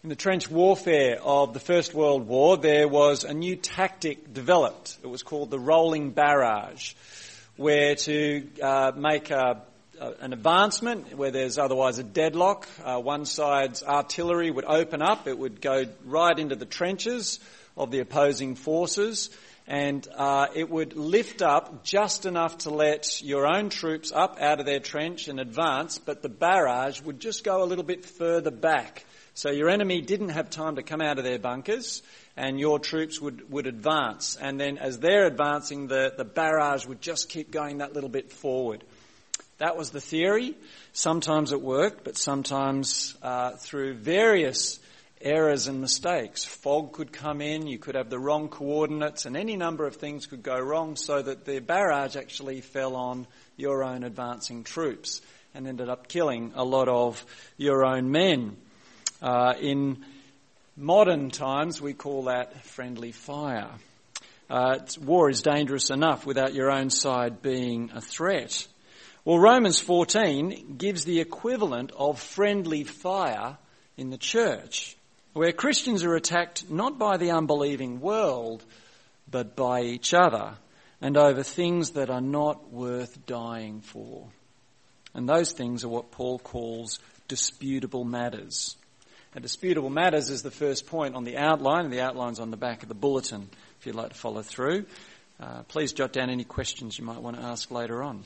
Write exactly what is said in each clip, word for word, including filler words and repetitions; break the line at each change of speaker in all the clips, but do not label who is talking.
In the trench warfare of the First World War, there was a new tactic developed. It was called the rolling barrage, where to uh, make a, a, an advancement where there's otherwise a deadlock, uh, one side's artillery would open up, it would go right into the trenches of the opposing forces, and uh, it would lift up just enough to let your own troops up out of their trench and advance, but the barrage would just go a little bit further back. So your enemy didn't have time to come out of their bunkers, and your troops would, would advance. And then as they're advancing, the, the barrage would just keep going that little bit forward. That was the theory. Sometimes it worked, but sometimes uh, through various errors and mistakes. Fog could come in, you could have the wrong coordinates, and any number of things could go wrong, so that the barrage actually fell on your own advancing troops and ended up killing a lot of your own men. Uh, in modern times, we call that friendly fire. Uh, war is dangerous enough without your own side being a threat. Well, Romans fourteen gives the equivalent of friendly fire in the church, where Christians are attacked not by the unbelieving world, but by each other, and over things that are not worth dying for. And those things are what Paul calls disputable matters. And disputable matters is the first point on the outline, and the outline's on the back of the bulletin if you'd like to follow through. Uh, please jot down any questions you might want to ask later on.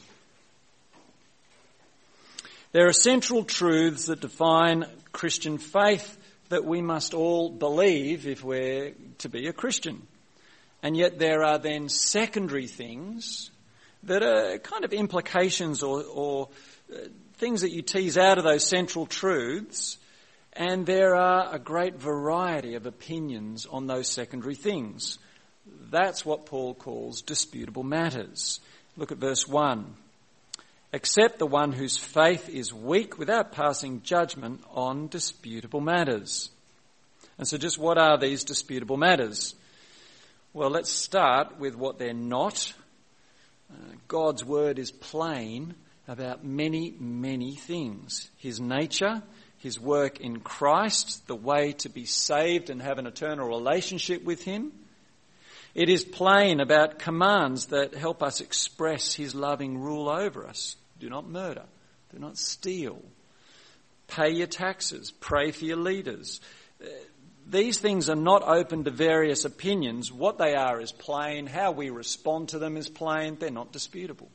There are central truths that define Christian faith that we must all believe if we're to be a Christian. And yet there are then secondary things that are kind of implications or, or uh, things that you tease out of those central truths. And there are a great variety of opinions on those secondary things. That's what Paul calls disputable matters. Look at verse one. Except the one whose faith is weak without passing judgment on disputable matters. And so just what are these disputable matters? Well, let's start with what they're not. Uh, God's word is plain about many, many things. His nature, his work in Christ, the way to be saved and have an eternal relationship with him. It is plain about commands that help us express his loving rule over us. Do not murder. Do not steal. Pay your taxes. Pray for your leaders. These things are not open to various opinions. What they are is plain. How we respond to them is plain. They're not disputable.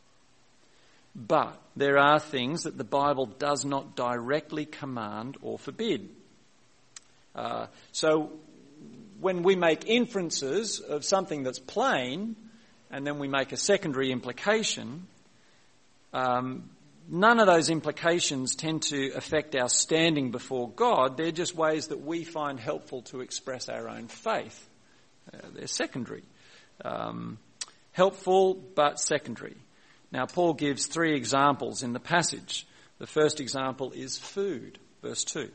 But there are things that the Bible does not directly command or forbid. Uh, so when we make inferences of something that's plain, and then we make a secondary implication, um, none of those implications tend to affect our standing before God. They're just ways that we find helpful to express our own faith. Uh, they're secondary. Um, helpful, but secondary. Now, Paul gives three examples in the passage. The first example is food, verse two.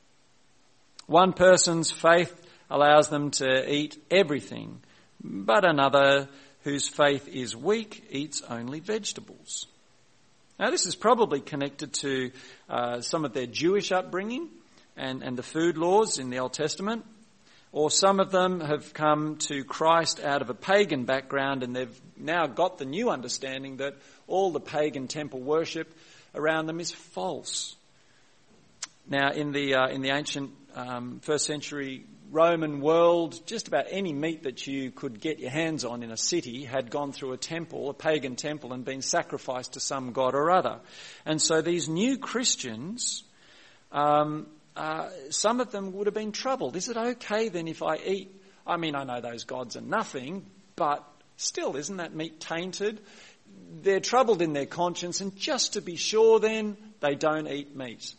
One person's faith allows them to eat everything, but another whose faith is weak eats only vegetables. Now, this is probably connected to uh, some of their Jewish upbringing and, and the food laws in the Old Testament. Or some of them have come to Christ out of a pagan background, and they've now got the new understanding that all the pagan temple worship around them is false. Now, in the uh, in the ancient um, first century Roman world, just about any meat that you could get your hands on in a city had gone through a temple, a pagan temple, and been sacrificed to some god or other. And so these new Christians, um, Uh, some of them would have been troubled. Is it okay then if I eat? I mean, I know those gods are nothing, but still, isn't that meat tainted? They're troubled in their conscience, and just to be sure then, they don't eat meat.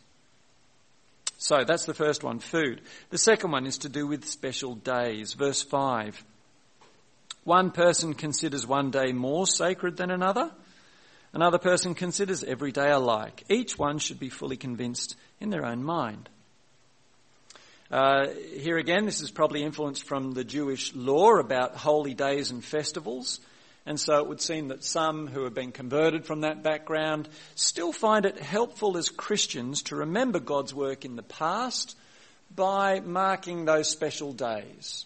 So that's the first one, food. The second one is to do with special days. Verse five. One person considers one day more sacred than another. Another person considers every day alike. Each one should be fully convinced in their own mind. Uh, here again, this is probably influenced from the Jewish law about holy days and festivals. And so it would seem that some who have been converted from that background still find it helpful as Christians to remember God's work in the past, by marking those special days.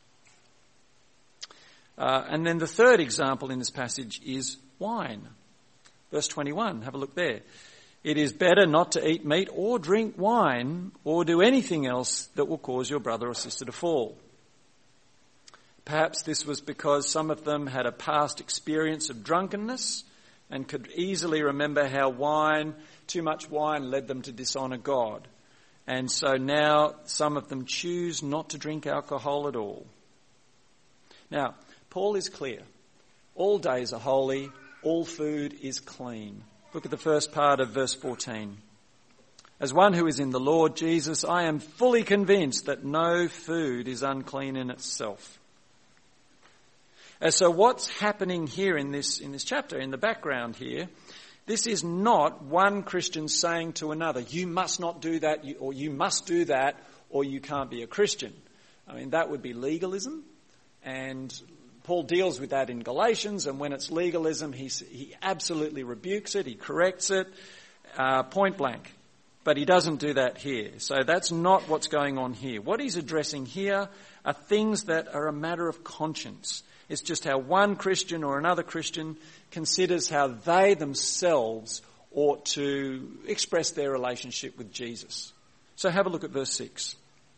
Uh, and then the third example in this passage is wine. Verse twenty-one, have a look there. It is better not to eat meat or drink wine or do anything else that will cause your brother or sister to fall. Perhaps this was because some of them had a past experience of drunkenness and could easily remember how wine, too much wine, led them to dishonour God. And so now some of them choose not to drink alcohol at all. Now, Paul is clear. All days are holy, all food is clean. Look at the first part of verse fourteen. As one who is in the Lord Jesus, I am fully convinced that no food is unclean in itself. And so what's happening here in this, in this chapter, in the background here, this is not one Christian saying to another, you must not do that, or you must do that, or you can't be a Christian. I mean, that would be legalism, and Paul deals with that in Galatians, and when it's legalism, he, he absolutely rebukes it, he corrects it, uh, point blank. But he doesn't do that here. So that's not what's going on here. What he's addressing here are things that are a matter of conscience. It's just how one Christian or another Christian considers how they themselves ought to express their relationship with Jesus. So have a look at verse six.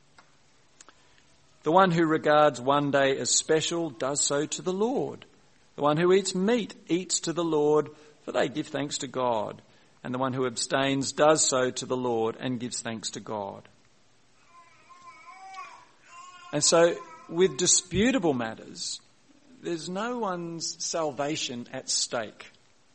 The one who regards one day as special does so to the Lord. The one who eats meat eats to the Lord, for they give thanks to God. And the one who abstains does so to the Lord and gives thanks to God. And so with disputable matters, there's no one's salvation at stake.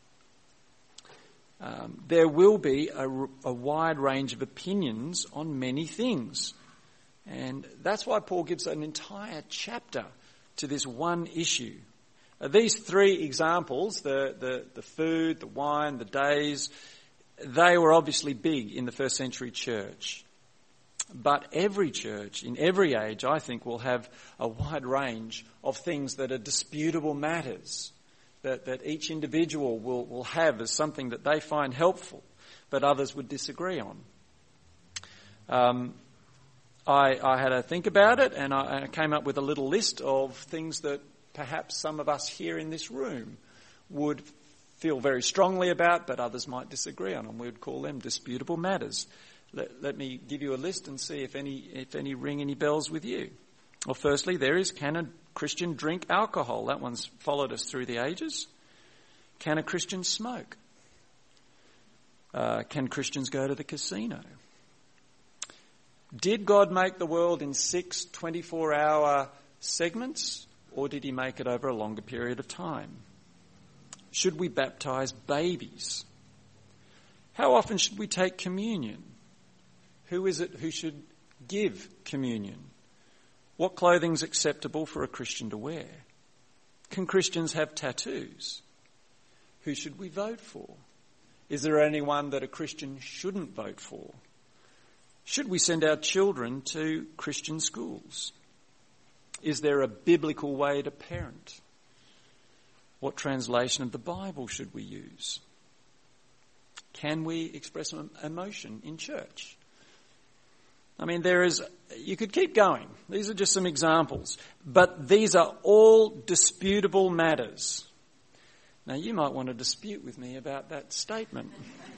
Um, there will be a, a wide range of opinions on many things. And that's why Paul gives an entire chapter to this one issue. Uh, these three examples, the, the, the food, the wine, the days, they were obviously big in the first century church. But every church in every age, I think, will have a wide range of things that are disputable matters, that, that each individual will, will have as something that they find helpful, but others would disagree on. Um, I, I had a think about it, and I, I came up with a little list of things that perhaps some of us here in this room would feel very strongly about, but others might disagree on, and we would call them disputable matters. Let, let me give you a list and see if any if any ring any bells with you. Well, firstly, there is, can a Christian drink alcohol? That one's followed us through the ages. Can a Christian smoke? Uh, can Christians go to the casino? Did God make the world in six twenty-four hour segments, or did he make it over a longer period of time? Should we baptise babies? How often should we take communion? Who is it who should give communion? What clothing is acceptable for a Christian to wear? Can Christians have tattoos? Who should we vote for? Is there anyone that a Christian shouldn't vote for? Should we send our children to Christian schools? Is there a biblical way to parent? What translation of the Bible should we use? Can we express emotion in church? I mean, there is, you could keep going. These are just some examples. But these are all disputable matters. Now, you might want to dispute with me about that statement.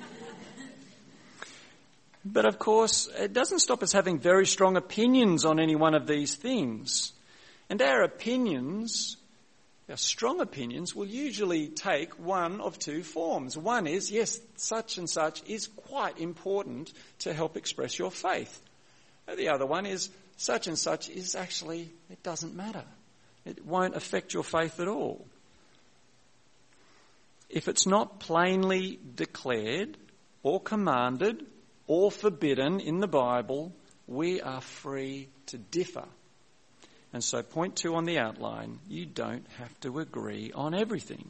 But of course, it doesn't stop us having very strong opinions on any one of these things. And our opinions, our strong opinions, will usually take one of two forms. One is, yes, such and such is quite important to help express your faith. The other one is, such and such is actually, it doesn't matter. It won't affect your faith at all. If it's not plainly declared or commanded or forbidden in the Bible, we are free to differ. And so point two on the outline, you don't have to agree on everything.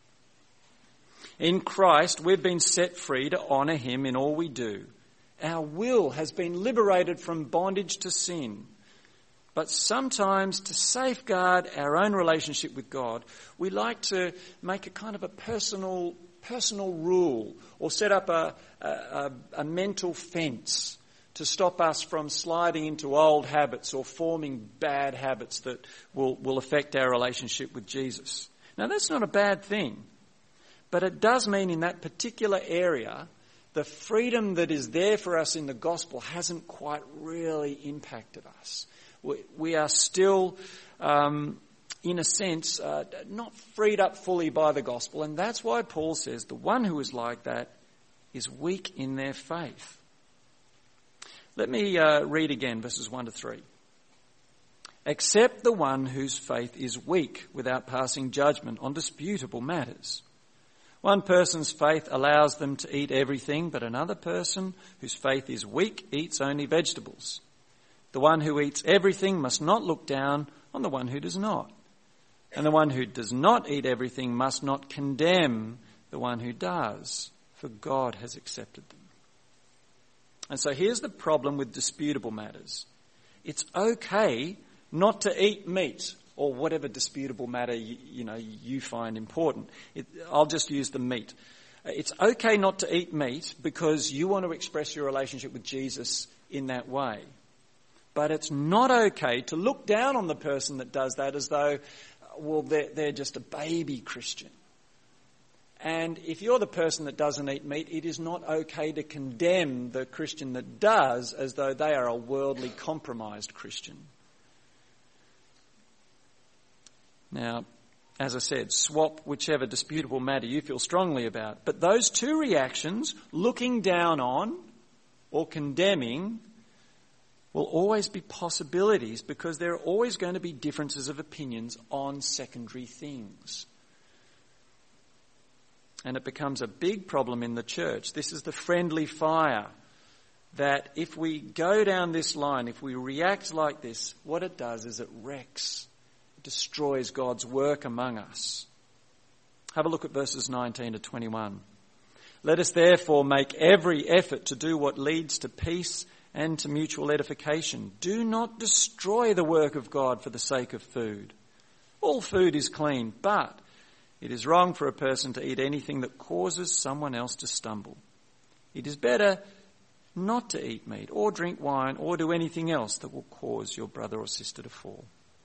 In Christ, we've been set free to honour him in all we do. Our will has been liberated from bondage to sin. But sometimes, to safeguard our own relationship with God, we like to make a kind of a personal personal rule or set up a, a, a mental fence to stop us from sliding into old habits or forming bad habits that will, will affect our relationship with Jesus. Now, that's not a bad thing, but it does mean in that particular area, the freedom that is there for us in the gospel hasn't quite really impacted us. We, we are still, um, in a sense, uh, not freed up fully by the gospel, and that's why Paul says the one who is like that is weak in their faith. Let me uh, read again verses one to three. Except the one whose faith is weak without passing judgment on disputable matters. One person's faith allows them to eat everything, but another person whose faith is weak eats only vegetables. The one who eats everything must not look down on the one who does not. And the one who does not eat everything must not condemn the one who does, for God has accepted them. And so here's the problem with disputable matters. It's okay not to eat meat or whatever disputable matter you, you know you find important. It, I'll just use the meat. It's okay not to eat meat because you want to express your relationship with Jesus in that way. But it's not okay to look down on the person that does that as though, well, they're, they're just a baby Christian. And if you're the person that doesn't eat meat, it is not okay to condemn the Christian that does as though they are a worldly compromised Christian. Now, as I said, swap whichever disputable matter you feel strongly about. But those two reactions, looking down on or condemning, will always be possibilities because there are always going to be differences of opinions on secondary things. And it becomes a big problem in the church. This is the friendly fire that if we go down this line, if we react like this, what it does is it wrecks, it destroys God's work among us. Have a look at verses nineteen to twenty-one. Let us therefore make every effort to do what leads to peace and to mutual edification. Do not destroy the work of God for the sake of food. All food is clean, but it is wrong for a person to eat anything that causes someone else to stumble. It is better not to eat meat or drink wine or do anything else that will cause your brother or sister to fall.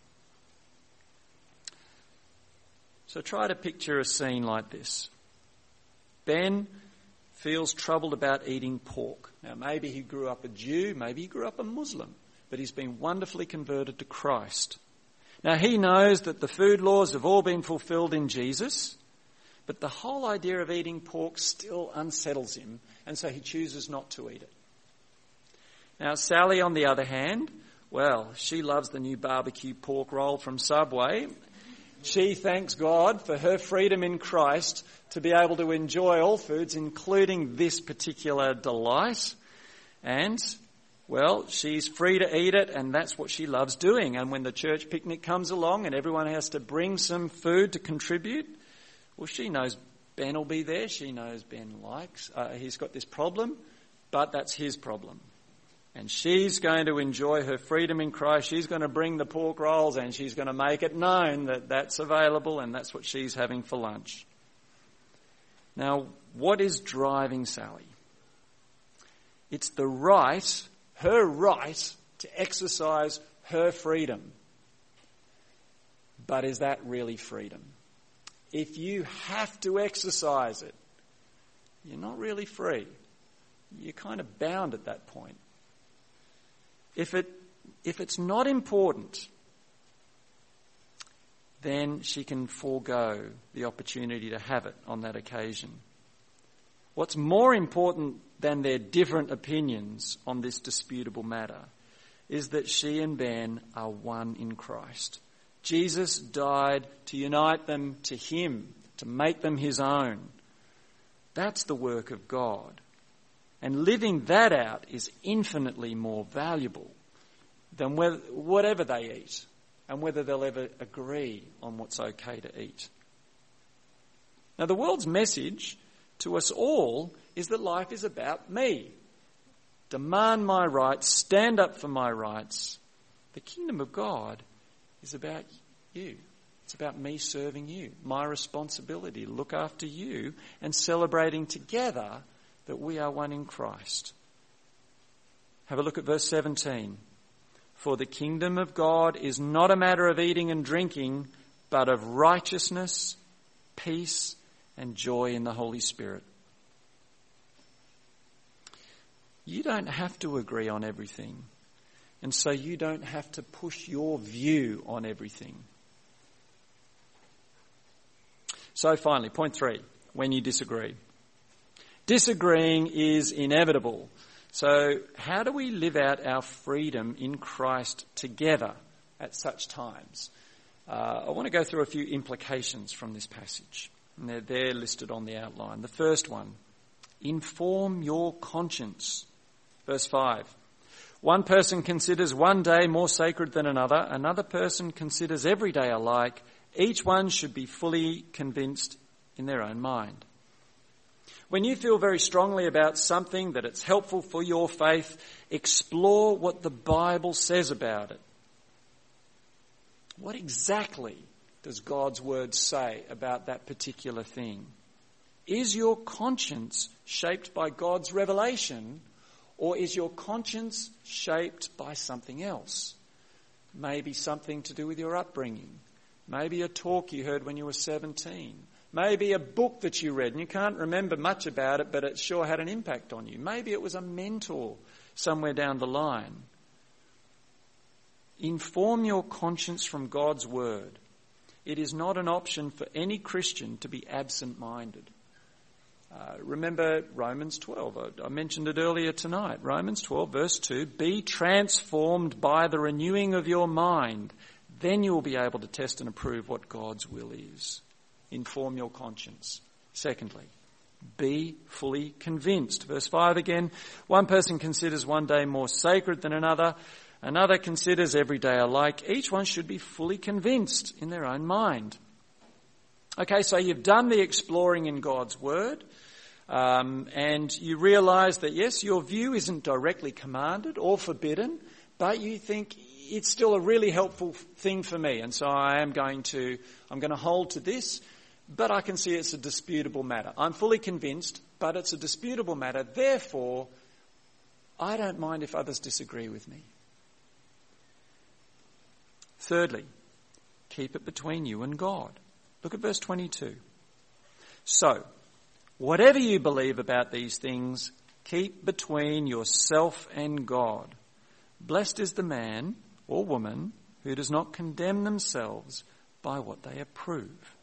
So try to picture a scene like this. Ben feels troubled about eating pork. Now maybe he grew up a Jew, maybe he grew up a Muslim, but he's been wonderfully converted to Christ. Now, he knows that the food laws have all been fulfilled in Jesus, but the whole idea of eating pork still unsettles him, and so he chooses not to eat it. Now, Sally, on the other hand, well, she loves the new barbecue pork roll from Subway. She thanks God for her freedom in Christ to be able to enjoy all foods, including this particular delight. And well, she's free to eat it, and that's what she loves doing. And when the church picnic comes along and everyone has to bring some food to contribute, well, she knows Ben will be there. She knows Ben likes, uh, he's got this problem, but that's his problem. And she's going to enjoy her freedom in Christ. She's going to bring the pork rolls and she's going to make it known that that's available and that's what she's having for lunch. Now, what is driving Sally? It's the right her right to exercise her freedom. But is that really freedom? If you have to exercise it, you're not really free. You're kind of bound at that point. If it, if it's not important, then she can forego the opportunity to have it on that occasion. What's more important than their different opinions on this disputable matter is that she and Ben are one in Christ. Jesus died to unite them to him, to make them his own. That's the work of God. And living that out is infinitely more valuable than whether, whatever they eat and whether they'll ever agree on what's okay to eat. Now, the world's message to us all is that life is about me. Demand my rights, stand up for my rights. The kingdom of God is about you. It's about me serving you, my responsibility to look after you and celebrating together that we are one in Christ. Have a look at verse seventeen. For the kingdom of God is not a matter of eating and drinking, but of righteousness, peace, and joy in the Holy Spirit. You don't have to agree on everything, and so you don't have to push your view on everything. So finally, point three, when you disagree. Disagreeing is inevitable. So how do we live out our freedom in Christ together at such times? Uh, I want to go through a few implications from this passage. And they're there listed on the outline. The first one, inform your conscience. Verse five. One person considers one day more sacred than another. Another person considers every day alike. Each one should be fully convinced in their own mind. When you feel very strongly about something that it's helpful for your faith, explore what the Bible says about it. What exactly does God's word say about that particular thing? Is your conscience shaped by God's revelation, or is your conscience shaped by something else? Maybe something to do with your upbringing. Maybe a talk you heard when you were seventeen. Maybe a book that you read and you can't remember much about it, but it sure had an impact on you. Maybe it was a mentor somewhere down the line. Inform your conscience from God's word. It is not an option for any Christian to be absent-minded. Uh, remember Romans twelve. I, I mentioned it earlier tonight. Romans twelve, verse two. Be transformed by the renewing of your mind. Then you will be able to test and approve what God's will is. Inform your conscience. Secondly, be fully convinced. Verse five again. One person considers one day more sacred than another. Another considers every day alike. Each one should be fully convinced in their own mind. Okay, so you've done the exploring in God's word, um, and you realise that yes, your view isn't directly commanded or forbidden, but you think it's still a really helpful thing for me, and so I am going to, I'm going to hold to this, but I can see it's a disputable matter. I'm fully convinced, but it's a disputable matter. Therefore, I don't mind if others disagree with me. Thirdly, keep it between you and God. Look at verse twenty-two. So, whatever you believe about these things, keep between yourself and God. Blessed is the man or woman who does not condemn themselves by what they approve.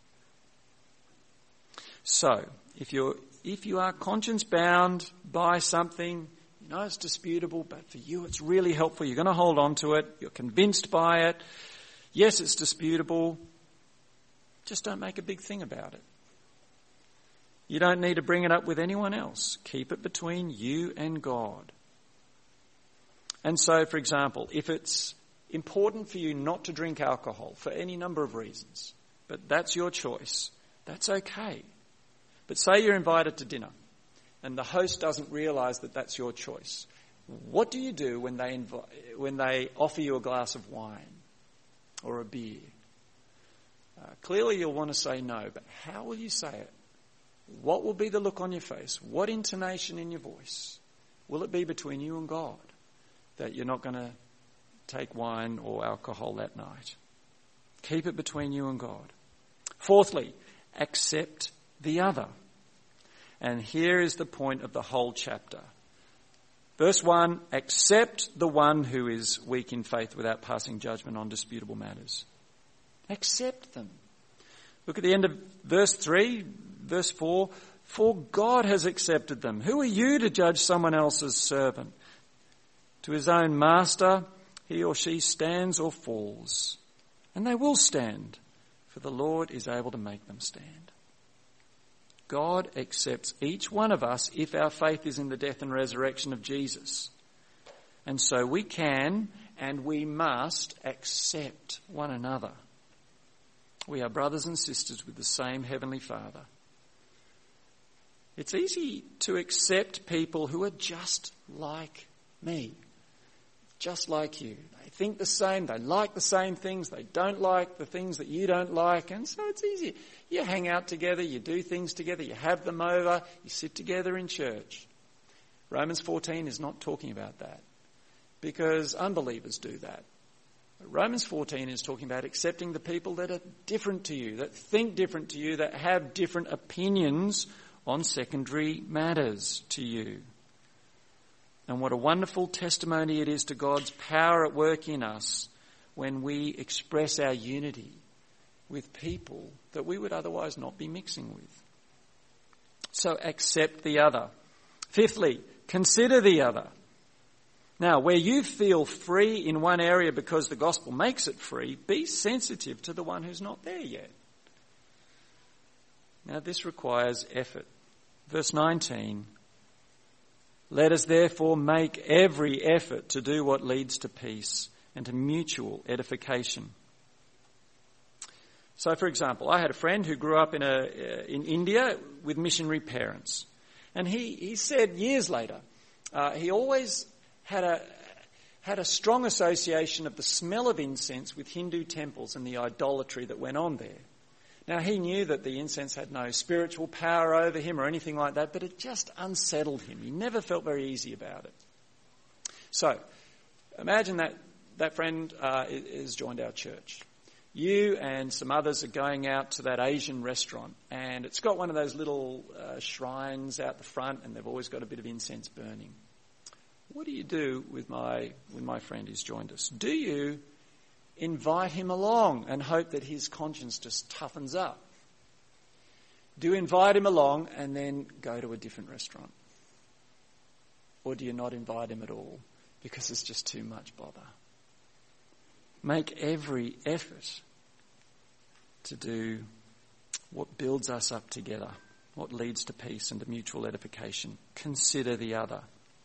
So, if you're if you are conscience bound by something, you know it's disputable, but for you it's really helpful, you're going to hold on to it, you're convinced by it, yes, it's disputable, just don't make a big thing about it. You don't need to bring it up with anyone else. Keep it between you and God. And so, for example, if it's important for you not to drink alcohol for any number of reasons, but that's your choice, that's okay. But say you're invited to dinner and the host doesn't realise that that's your choice. What do you do when they invi- when they offer you a glass of wine or a beer? Uh, clearly you'll want to say no, but how will you say it? What will be the look on your face? What intonation in your voice? Will it be between you and God that you're not going to take wine or alcohol that night? Keep it between you and God. Fourthly, accept the other. And here is the point of the whole chapter. Verse one, accept the one who is weak in faith without passing judgment on disputable matters. Accept them. Look at the end of verse three, verse four. For God has accepted them. Who are you to judge someone else's servant? To his own master, he or she stands or falls. And they will stand, for the Lord is able to make them stand. God accepts each one of us if our faith is in the death and resurrection of Jesus. And so we can and we must accept one another. We are brothers and sisters with the same Heavenly Father. It's easy to accept people who are just like me, just like you. They think the same, they like the same things, they don't like the things that you don't like, and so it's easy. You hang out together, you do things together, you have them over, you sit together in church. Romans fourteen is not talking about that. because unbelievers do that. Romans fourteen is talking about accepting the people that are different to you, that think different to you, that have different opinions on secondary matters to you. And what a wonderful testimony it is to God's power at work in us when we express our unity with people that we would otherwise not be mixing with. So accept the other. Fifthly, consider the other. Now, where you feel free in one area because the gospel makes it free, be sensitive to the one who's not there yet. Now, this requires effort. Verse nineteen, let us therefore make every effort to do what leads to peace and to mutual edification. So, for example, I had a friend who grew up in a in India with missionary parents. And he, he said years later, uh, he always had a had a strong association of the smell of incense with Hindu temples and the idolatry that went on there. Now, he knew that the incense had no spiritual power over him or anything like that, but it just unsettled him. He never felt very easy about it. So, imagine that that friend uh, has joined our church. You and some others are going out to that Asian restaurant, and it's got one of those little uh, shrines out the front, and they've always got a bit of incense burning. What do you do with my with my friend who's joined us? Do you invite him along and hope that his conscience just toughens up? Do you invite him along and then go to a different restaurant? Or do you not invite him at all because it's just too much bother? Make every effort to do what builds us up together, what leads to peace and to mutual edification. Consider the other.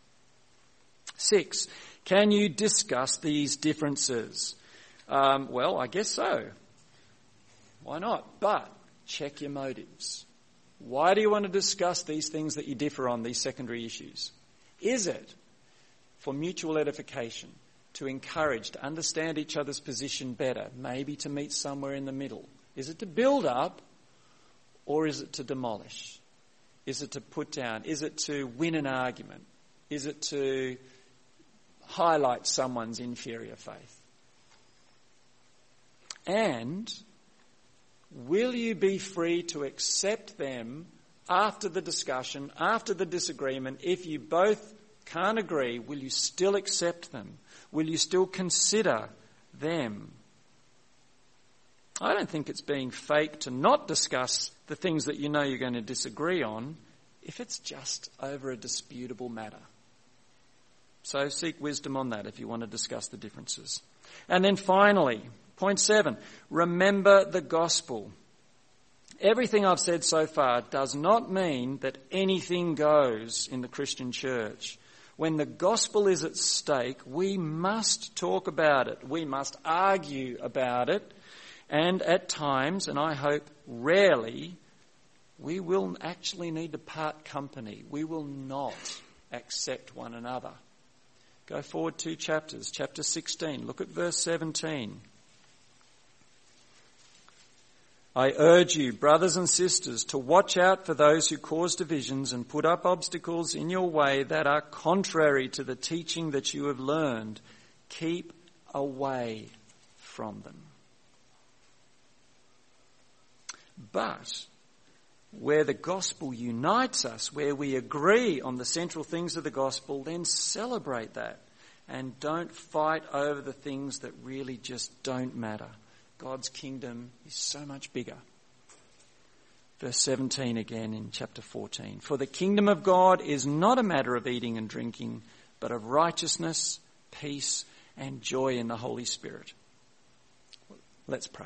Six, can you discuss these differences? Um, well, I guess so. Why not? But check your motives. Why do you want to discuss these things that you differ on, these secondary issues? Is it for mutual edification, to encourage, to understand each other's position better, maybe to meet somewhere in the middle? Is it to build up, or is it to demolish? Is it to put down? Is it to win an argument? Is it to highlight someone's inferior faith? And will you be free to accept them after the discussion, after the disagreement? If you both can't agree, will you still accept them? Will you still consider them? I don't think it's being fake to not discuss the things that you know you're going to disagree on if it's just over a disputable matter. So seek wisdom on that if you want to discuss the differences. And then finally, point seven, remember the gospel. Everything I've said so far does not mean that anything goes in the Christian church. When the gospel is at stake, we must talk about it. We must argue about it. And at times, and I hope rarely, we will actually need to part company. We will not accept one another. Go forward two chapters, chapter sixteen. Look at verse seventeen. I urge you, brothers and sisters, to watch out for those who cause divisions and put up obstacles in your way that are contrary to the teaching that you have learned. Keep away from them. But where the gospel unites us, where we agree on the central things of the gospel, then celebrate that and don't fight over the things that really just don't matter. God's kingdom is so much bigger. Verse seventeen again in chapter fourteen. For the kingdom of God is not a matter of eating and drinking, but of righteousness, peace, and joy in the Holy Spirit. Let's pray.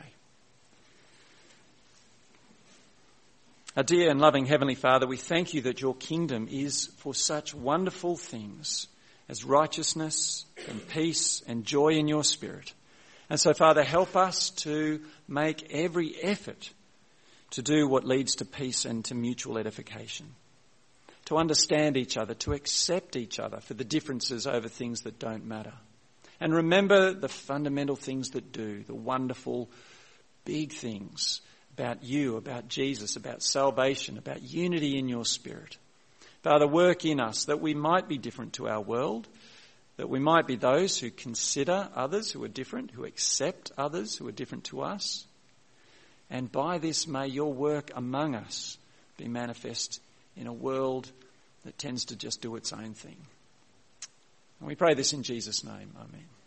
Our dear and loving Heavenly Father, we thank you that your kingdom is for such wonderful things as righteousness and peace and joy in your Spirit. And so, Father, help us to make every effort to do what leads to peace and to mutual edification, to understand each other, to accept each other for the differences over things that don't matter. And remember the fundamental things that do, the wonderful big things about you, about Jesus, about salvation, about unity in your Spirit. Father, work in us that we might be different to our world, that we might be those who consider others who are different, who accept others who are different to us. And by this may your work among us be manifest in a world that tends to just do its own thing. And we pray this in Jesus' name. Amen.